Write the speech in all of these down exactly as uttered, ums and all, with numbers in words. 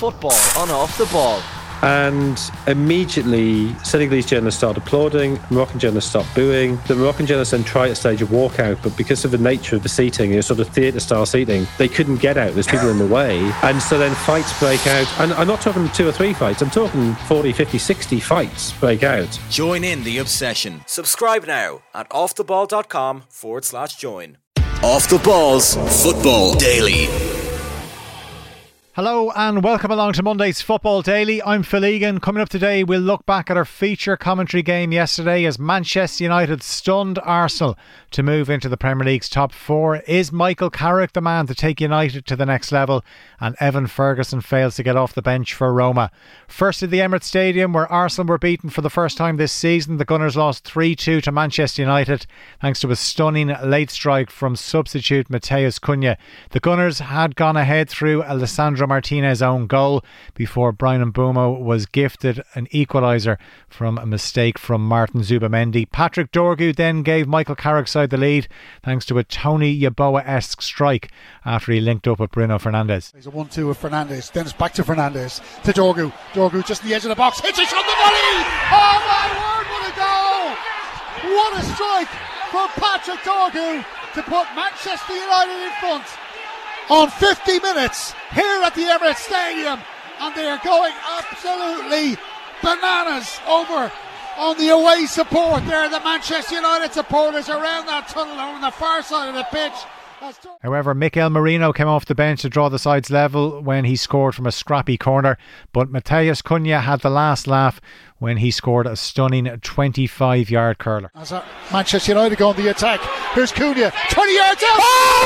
football on Off the Ball. And immediately, Senegalese journalists started applauding, Moroccan journalists stopped booing. The Moroccan journalists then tried to stage a walkout, but because of the nature of the seating, it was sort of theatre-style seating, they couldn't get out. There's people in the way. And so then fights break out. And I'm not talking two or three fights, I'm talking forty, fifty, sixty fights break out. Join in the obsession. Subscribe now at offtheball.com forward slash join. Off the Balls Football Daily. Hello and welcome along to Monday's Football Daily. I'm Phil Egan. Coming up today, we'll look back at our feature commentary game yesterday as Manchester United stunned Arsenal to move into the Premier League's top four. Is Michael Carrick the man to take United to the next level? And Evan Ferguson fails to get off the bench for Roma. First at the Emirates Stadium, where Arsenal were beaten for the first time this season. The Gunners lost three two to Manchester United thanks to a stunning late strike from substitute Matheus Cunha. The Gunners had gone ahead through Alessandro Martinez's own goal before Bryan Mbeumo was gifted an equaliser from a mistake from Martin Zubamendi. Patrick Dorgu then gave Michael Carrick's side the lead thanks to a Tony Yeboah-esque strike after he linked up with Bruno Fernandes. There's a one two with Fernandes, then it's back to Fernandes, to Dorgu. Dorgu just on the edge of the box, hits it from the volley! Oh my word, what a goal! What a strike from Patrick Dorgu to put Manchester United in front on fifty minutes here at the Emirates Stadium, and they are going absolutely bananas over on the away support there. The Manchester United supporters around that tunnel on the far side of the pitch. However, Mikel Merino came off the bench to draw the sides level when he scored from a scrappy corner, but Matheus Cunha had the last laugh when he scored a stunning twenty-five yard curler. As Manchester United go on the attack, here's Cunha, twenty yards out. Oh,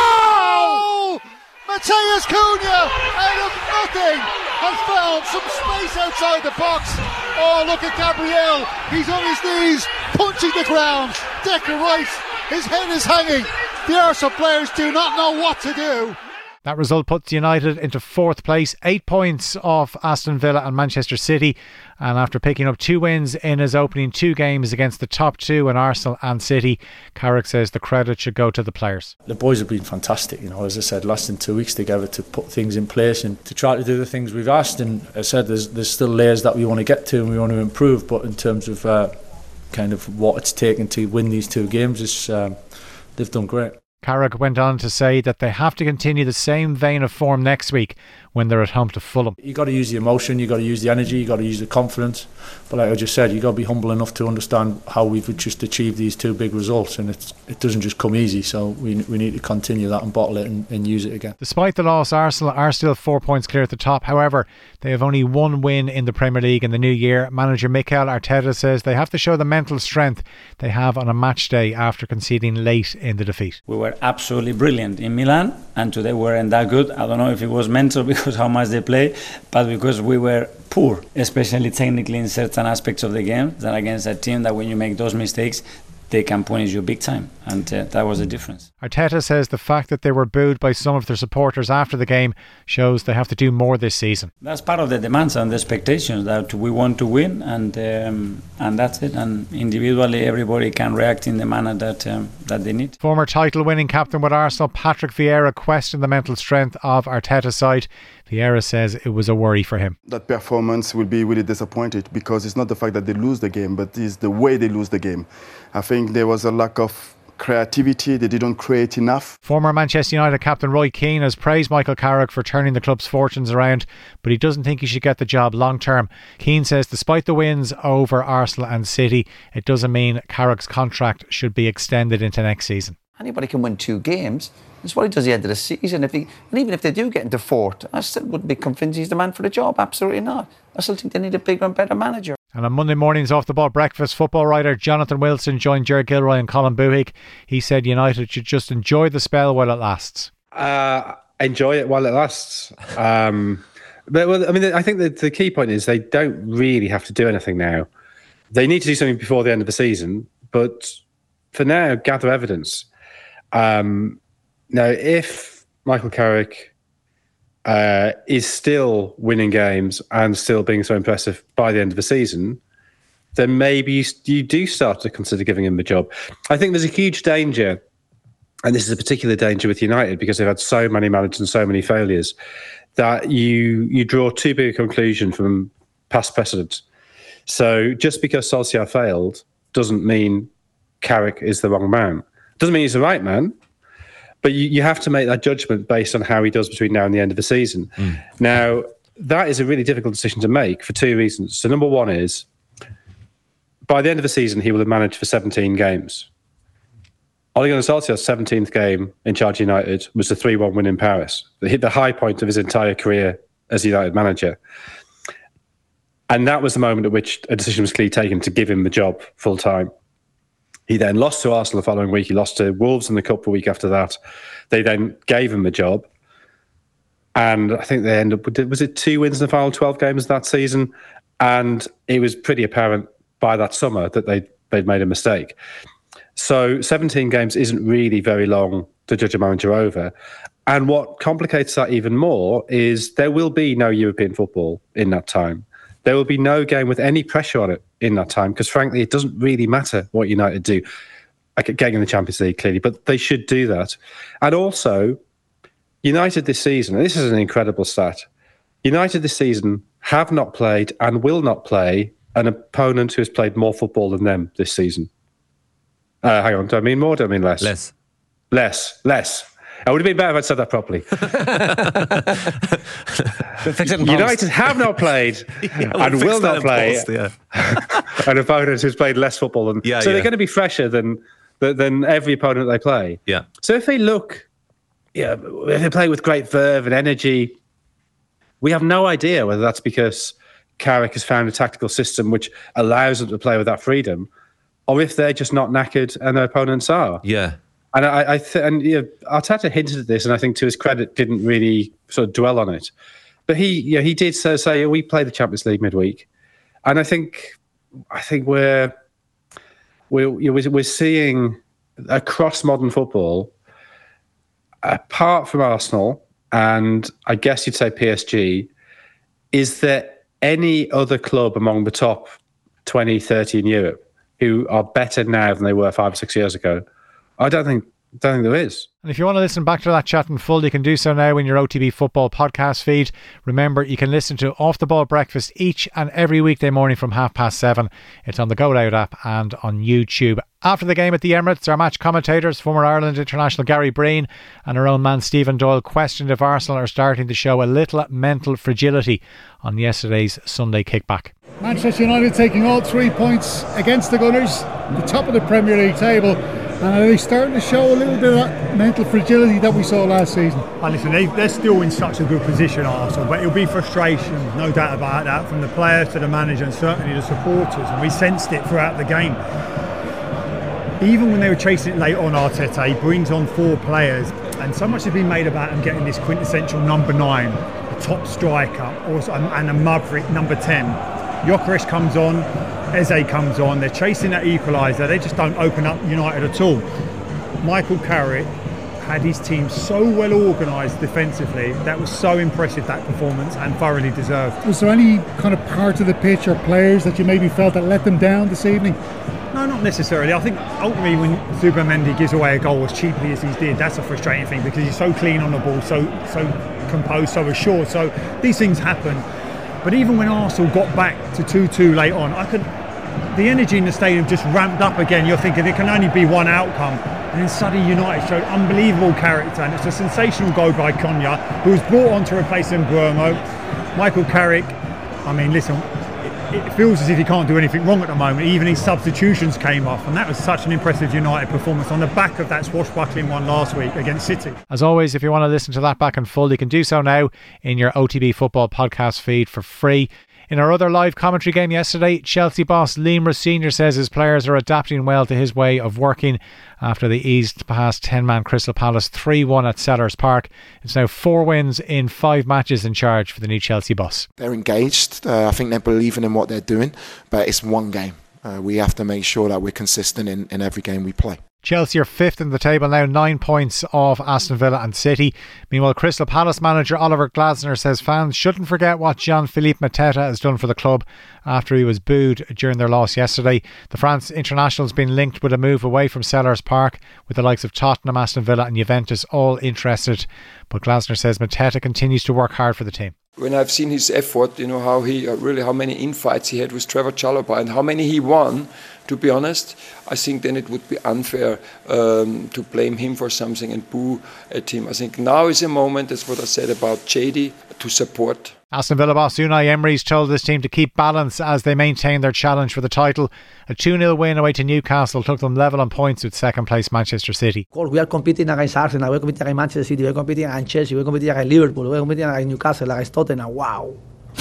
goal! Matheus Cunha, out of nothing, has found some space outside the box. Oh, look at Gabriel, he's on his knees, punching the ground. Declan Rice, his head is hanging. The Arsenal players do not know what to do. That result puts United into fourth place, eight points off Aston Villa and Manchester City. And after picking up two wins in his opening two games against the top two in Arsenal and City, Carrick says the credit should go to the players. The boys have been fantastic, you know, as I said, lasting two weeks together to put things in place and to try to do the things we've asked. And as I said, there's, there's still layers that we want to get to and we want to improve. But in terms of uh, kind of what it's taken to win these two games, it's, um, they've done great. Carrick went on to say that they have to continue the same vein of form next week when they're at home to Fulham. You've got to use the emotion, you've got to use the energy, you've got to use the confidence. But like I just said, you've got to be humble enough to understand how we've just achieved these two big results, and it's, it doesn't just come easy, so we we need to continue that and bottle it and, and use it again. Despite the loss, Arsenal are still four points clear at the top. However, they have only one win in the Premier League in the new year. Manager Mikel Arteta says they have to show the mental strength they have on a match day after conceding late in the defeat. We were absolutely brilliant in Milan, and today we weren't that good. I don't know if it was mental because how much they play, but because we were poor, especially technically in certain aspects of the game, than against a team that when you make those mistakes, they can punish you big time, and uh, that was the difference. Arteta says the fact that they were booed by some of their supporters after the game shows they have to do more this season. That's part of the demands and the expectations, that we want to win, and um, and that's it. And individually, everybody can react in the manner that um, that they need. Former title-winning captain with Arsenal, Patrick Vieira, questioned the mental strength of Arteta's side. Vieira says it was a worry for him. That performance will be really disappointed because it's not the fact that they lose the game, but it's the way they lose the game. I think there was a lack of creativity, they didn't create enough. Former Manchester United captain Roy Keane has praised Michael Carrick for turning the club's fortunes around, but he doesn't think he should get the job long term. Keane says despite the wins over Arsenal and City, it doesn't mean Carrick's contract should be extended into next season. Anybody can win two games. That's what he does at the end of the season. If he, and even if they do get into fourth, I still wouldn't be convinced he's the man for the job. Absolutely not. I still think they need a bigger and better manager. And on Monday morning's Off the Ball breakfast, football writer Jonathan Wilson joined Ger Gilroy and Colin Buhig. He said United should just enjoy the spell while it lasts. Uh, enjoy it while it lasts. Um, but well, I mean, I think the, the key point is they don't really have to do anything now. They need to do something before the end of the season, but for now, gather evidence. Um, now, if Michael Carrick uh, is still winning games and still being so impressive by the end of the season, then maybe you, you do start to consider giving him the job. I think there's a huge danger, and this is a particular danger with United because they've had so many managers and so many failures, that you you draw too big a conclusion from past precedent. So just because Solskjaer failed doesn't mean Carrick is the wrong man. Doesn't mean he's the right man, but you, you have to make that judgment based on how he does between now and the end of the season. Mm. Now, that is a really difficult decision to make for two reasons. So number one is, by the end of the season, he will have managed for seventeen games. Ole Gunnar Solskjaer's seventeenth game in charge of United was the three one win in Paris. It hit the high point of his entire career as United manager. And that was the moment at which a decision was clearly taken to give him the job full time. He then lost to Arsenal the following week. He lost to Wolves in the Cup a week after that. They then gave him the job. And I think they ended up with, was it two wins in the final twelve games that season? And it was pretty apparent by that summer that they'd, they'd made a mistake. So seventeen games isn't really very long to judge a manager over. And what complicates that even more is there will be no European football in that time. There will be no game with any pressure on it in that time, because frankly, it doesn't really matter what United do. Like getting in the Champions League, clearly, but they should do that. And also, United this season, and this is an incredible stat, United this season have not played and will not play an opponent who has played more football than them this season. Uh, hang on, do I mean more or do I mean less? Less. Less, less. It would have been better if I'd said that properly. United have not played yeah, we'll and will not play post, yeah. an opponent who's played less football than yeah, so yeah. they're going to be fresher than than every opponent they play. Yeah. So if they look, yeah, if they play with great verve and energy, we have no idea whether that's because Carrick has found a tactical system which allows them to play with that freedom, or if they're just not knackered and their opponents are. Yeah. And I, I th- and you know, Arteta hinted at this, and I think to his credit, didn't really sort of dwell on it. But he, you know, he did say, say we play the Champions League midweek, and I think, I think we're we're you know, we're seeing across modern football, apart from Arsenal, and I guess you'd say P S G, is there any other club among the top twenty, thirty in Europe who are better now than they were five or six years ago? I don't think, don't think there is. And if you want to listen back to that chat in full, you can do so now in your O T B Football podcast feed. Remember, you can listen to Off the Ball Breakfast each and every weekday morning from half past seven. It's on the Go Loud app and on YouTube. After the game at the Emirates, our match commentators, former Ireland international Gary Breen and our own man Stephen Doyle, questioned if Arsenal are starting to show a little mental fragility on yesterday's Sunday kickback. Manchester United taking all three points against the Gunners, the top of the Premier League table. And are they starting to show a little bit of that mental fragility that we saw last season? And listen, they, they're still in such a good position, Arsenal, but it'll be frustration, no doubt about that, from the players to the manager and certainly the supporters. And we sensed it throughout the game. Even when they were chasing it late on, Arteta, he brings on four players, and so much has been made about him getting this quintessential number nine, a top striker, also, and a maverick number ten. Gyökeres comes on, Eze comes on, they're chasing that equaliser, they just don't open up United at all. Michael Carrick had his team so well organised defensively. That was so impressive, that performance, and thoroughly deserved. Was there any kind of part of the pitch or players that you maybe felt that let them down this evening? No, not necessarily. I think ultimately when Zubimendi gives away a goal as cheaply as he did, that's a frustrating thing, because he's so clean on the ball, so so composed, so assured. So these things happen. But even when Arsenal got back to two two late on, I could, the energy in the stadium just ramped up again. You're thinking there can only be one outcome. And then suddenly United showed unbelievable character. And it's a sensational goal by Konya, who was brought on to replace Mbeumo. Michael Carrick, I mean, listen, it, it feels as if he can't do anything wrong at the moment. Even his substitutions came off. And that was such an impressive United performance on the back of that swashbuckling one last week against City. As always, if you want to listen to that back in full, you can do so now in your O T B Football podcast feed for free. In our other live commentary game yesterday, Chelsea boss Liam Rose Senior says his players are adapting well to his way of working after they eased past ten-man Crystal Palace three one at Sellers Park. It's now four wins in five matches in charge for the new Chelsea boss. They're engaged. Uh, I think they're believing in what they're doing, but it's one game. Uh, we have to make sure that we're consistent in, in every game we play. Chelsea are fifth in the table now, nine points off Aston Villa and City. Meanwhile, Crystal Palace manager Oliver Glasner says fans shouldn't forget what Jean-Philippe Mateta has done for the club after he was booed during their loss yesterday. The France international has been linked with a move away from Selhurst Park, with the likes of Tottenham, Aston Villa and Juventus all interested. But Glasner says Mateta continues to work hard for the team. When I've seen his effort, you know, how he uh, really how many infights he had with Trevor Chalobah and how many he won, to be honest, I think then it would be unfair um, to blame him for something and boo at him. I think now is a moment, that's what I said about Chady, to support. Aston Villa boss Unai Emery's told this team to keep balance as they maintain their challenge for the title. A two nil win away to Newcastle took them level on points with second place Manchester City. Of course, we are competing against Arsenal, we are competing against Manchester City, we are competing against Chelsea, we are competing against Liverpool, we are competing against Newcastle, against Tottenham. Wow,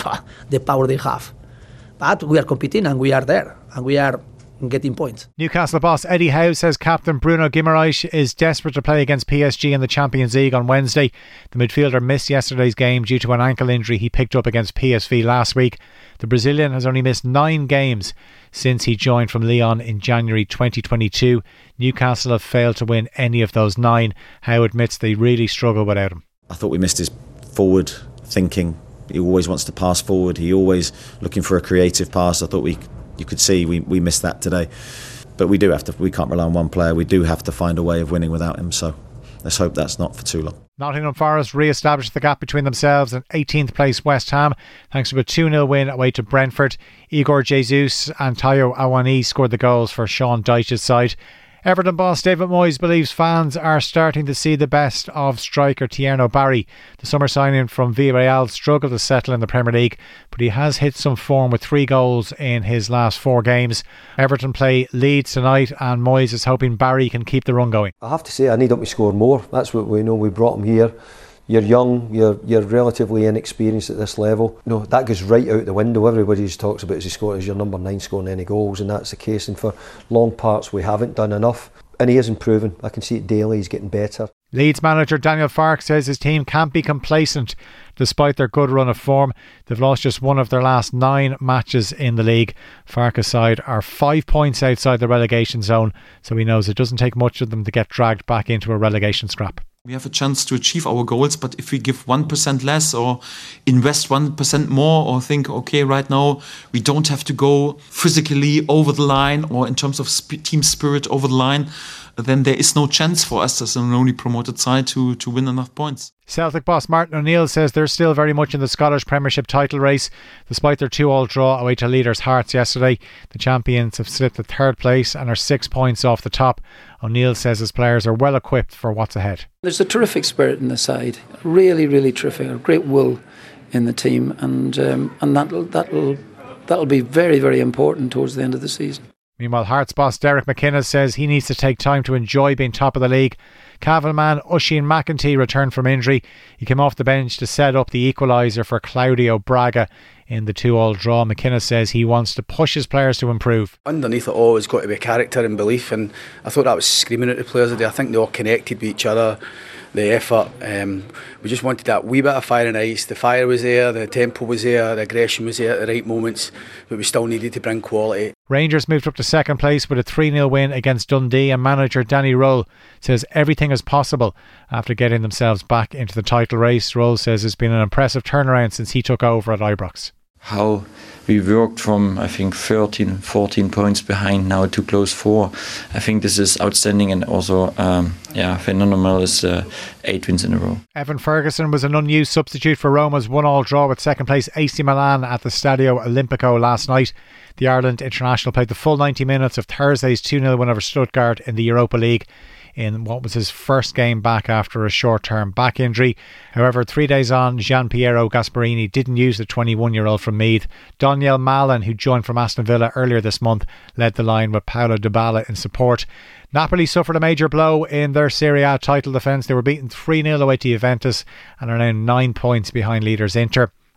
the power they have. But we are competing and we are there and we are getting points. Newcastle boss Eddie Howe says captain Bruno Guimaraes is desperate to play against P S G in the Champions League on Wednesday. The midfielder missed yesterday's game due to an ankle injury he picked up against P S V last week. The Brazilian has only missed nine games since he joined from Lyon in January twenty twenty-two. Newcastle have failed to win any of those nine. Howe admits they really struggle without him. I thought we missed his forward thinking. He always wants to pass forward. He always looking for a creative pass. I thought we You could see we, we missed that today. But we do have to, we can't rely on one player. We do have to find a way of winning without him. So let's hope that's not for too long. Nottingham Forest re-established the gap between themselves and eighteenth place West Ham thanks to a two nil win away to Brentford. Igor Jesus and Tayo Awani scored the goals for Sean Dyche's side. Everton boss David Moyes believes fans are starting to see the best of striker Tierno Barry. The summer signing from Villarreal struggled to settle in the Premier League, but he has hit some form with three goals in his last four games. Everton play Leeds tonight and Moyes is hoping Barry can keep the run going. I have to say I need him to score more. That's what we know. We brought him here. You're young, you're you're relatively inexperienced at this level. No, that goes right out the window. Everybody just talks about is he scored as your number nine scoring any goals, and that's the case. And for long parts we haven't done enough. And he is improving. I can see it daily, he's getting better. Leeds manager Daniel Farke says his team can't be complacent despite their good run of form. They've lost just one of their last nine matches in the league. Farke's side are five points outside the relegation zone, so he knows it doesn't take much of them to get dragged back into a relegation scrap. We have a chance to achieve our goals, but if we give one percent less or invest one percent more or think, okay, right now we don't have to go physically over the line or in terms of sp- team spirit over the line, then there is no chance for us as an only promoted side to, to win enough points. Celtic boss Martin O'Neill says they're still very much in the Scottish Premiership title race despite their two all draw away to leaders Hearts yesterday. The champions have slipped to third place and are six points off the top. O'Neill says his players are well equipped for what's ahead. There's a terrific spirit in the side, really really terrific, a great will in the team, and um, and that'll, that'll, that'll be very very important towards the end of the season. Meanwhile, Hearts boss Derek McInnes says he needs to take time to enjoy being top of the league. Cavan man Oisin McEntee returned from injury. He came off the bench to set up the equaliser for Claudio Braga in the two all draw. McInnes says he wants to push his players to improve. Underneath it all has got to be character and belief, and I thought that was screaming at the players today. I think they all connected with each other. The effort, um, we just wanted that wee bit of fire and ice. The fire was there, the tempo was there, the aggression was there at the right moments, but we still needed to bring quality. Rangers moved up to second place with a three nil win against Dundee, and manager Danny Roll says everything is possible after getting themselves back into the title race. Roll says it's been an impressive turnaround since he took over at Ibrox. How we worked from, I think, thirteen, fourteen points behind now to close four. I think this is outstanding, and also, um, yeah, phenomenal is uh, eight wins in a row. Evan Ferguson was an unused substitute for Roma's one all draw with second place A C Milan at the Stadio Olimpico last night. The Ireland international played the full ninety minutes of Thursday's two nil win over Stuttgart in the Europa League in what was his first game back after a short-term back injury. However, three days on, Gian Piero Gasparini didn't use the twenty-one-year-old from Meath. Daniel Malen, who joined from Aston Villa earlier this month, led the line with Paulo Dybala in support. Napoli suffered a major blow in their Serie A title defence. They were beaten three nil away to Juventus and are now nine points behind leaders Inter.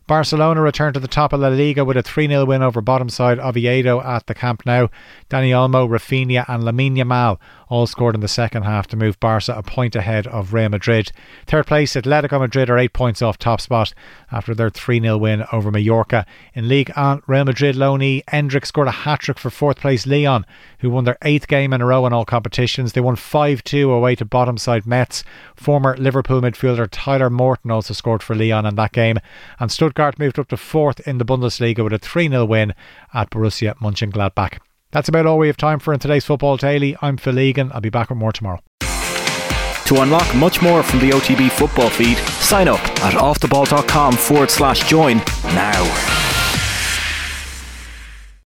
Barcelona returned to the top of La Liga with a three nil win over bottom side Oviedo at the Camp Nou. Dani Olmo, Rafinha and Lamine Yamal all scored in the second half to move Barca a point ahead of Real Madrid. Third place Atletico Madrid are eight points off top spot after their three nil win over Mallorca. In Ligue one, Real Madrid loanee Endrick scored a hat-trick for fourth place Lyon, who won their eighth game in a row in all competitions. They won five two away to bottom side Metz. Former Liverpool midfielder Tyler Morton also scored for Lyon in that game. And Stuttgart moved up to fourth in the Bundesliga with a three nil win at Borussia Mönchengladbach. That's about all we have time for in today's Football Daily. I'm Phil Egan. I'll be back with more tomorrow. To unlock much more from the O T B football feed, sign up at offtheball.com forward slash join now.